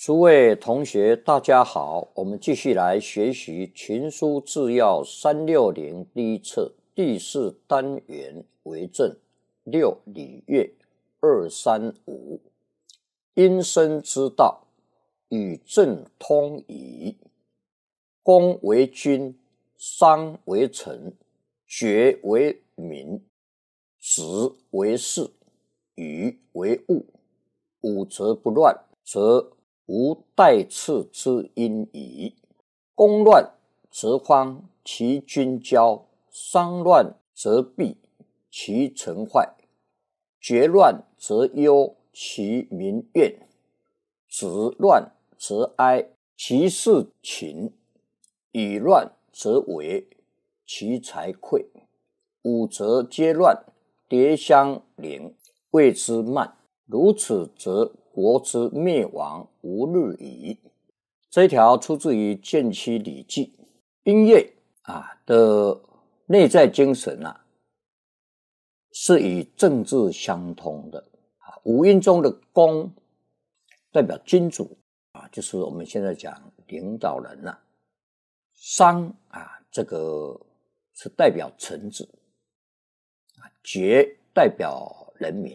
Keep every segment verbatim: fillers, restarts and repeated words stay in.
诸位同学大家好，我们继续来学习群书治要三六零第一册第四单元为政六礼乐二三五，因身之道，与政通矣。公为君，商为臣，爵为民，职为士，予为务。五则不乱，则无代次之因矣。公乱则荒其君骄，商乱则弊其臣坏，爵乱则忧其民怨，职乱则哀其事勤，予乱则为其财匮。五则皆乱，迭相邻，谓之慢。如此则国之灭亡无日矣。这一条出自于建期礼记。音乐啊的内在精神啊，是与政治相通的。五音中的公代表君主啊，就是我们现在讲领导人啊。商啊，这个是代表臣子啊，爵代表人民，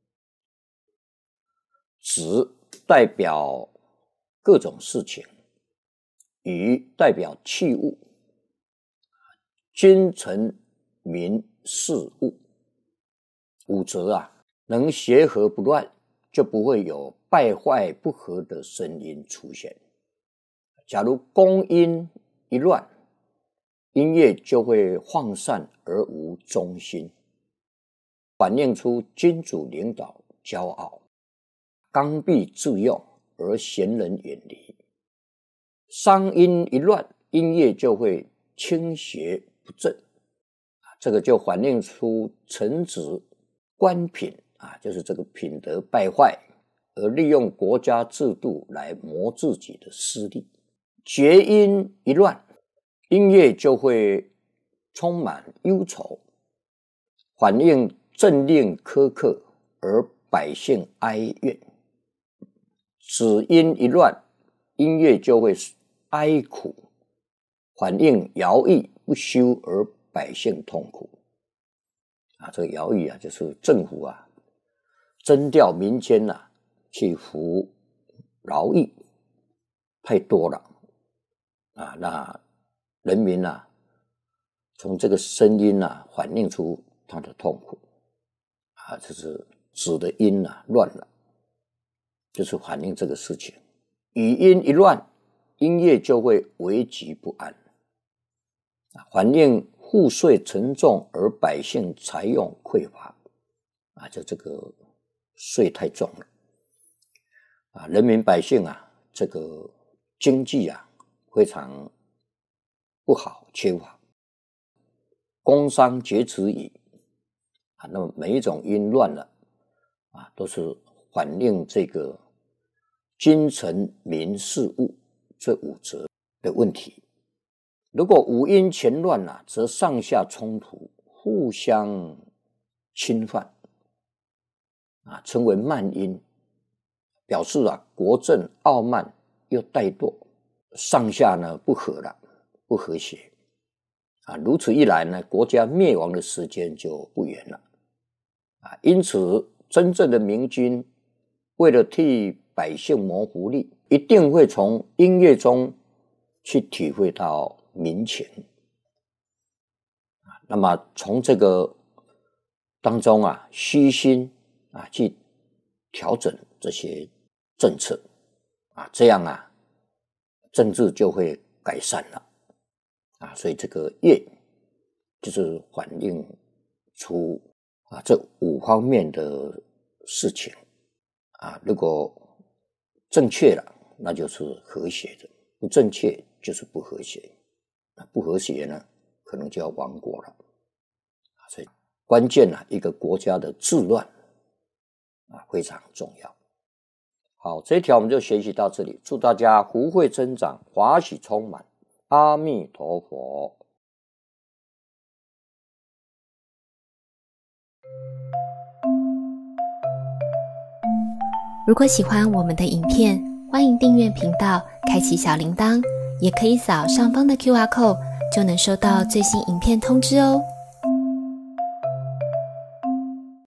职代表各种事情，予代表器物，君臣民事物。五则啊，能协和不乱，就不会有败坏不和的声音出现。假如公音一乱，音乐就会涣散而无中心，反映出君主领导骄傲，刚愎自用而贤人远离。商音一乱，音乐就会倾斜不正，这个就反映出臣子官品啊，就是这个品德败坏，而利用国家制度来谋自己的私利。厥音一乱，音乐就会充满忧愁，反映政令苛刻而百姓哀怨。子音一乱，音乐就会哀苦，反映徭役不休而百姓痛苦。啊，这个徭役啊，就是政府啊征调民间啊去服劳役太多了啊，那人民啊从这个声音啊反映出他的痛苦啊，这是子的音啊乱了，就是反映这个事情。语音一乱，音乐就会危急不安，反映赋税沉重而百姓财用匮乏啊，就这个税太重了啊，人民百姓啊这个经济啊非常不好，缺乏。工商厥辞矣啊，那么每一种音乱了啊，都是反映这个君臣民事物这五则的问题。如果五音全乱啊，则上下冲突，互相侵犯啊，称为慢音，表示啊国政傲慢又怠惰，上下呢不和了，不和谐啊，如此一来呢，国家灭亡的时间就不远了啊。因此，真正的明君为了替百姓谋福利，一定会从音乐中去体会到民情啊。那么从这个当中啊，虚心啊去调整这些政策啊，这样啊，政治就会改善了。啊，所以这个乐就是反映出啊这五方面的事情啊，如果正确了，那就是和谐的；不正确就是不和谐。那不和谐呢，可能就要亡国了。啊，所以关键啊，一个国家的治乱啊非常重要。好，这一条我们就学习到这里，祝大家福慧增长，华喜充满。阿弥陀佛。 如果喜欢我们的影片， 欢迎订阅频道，开启小铃铛，也可以扫上方的 Q R code， 就能收到最新影片通知哦。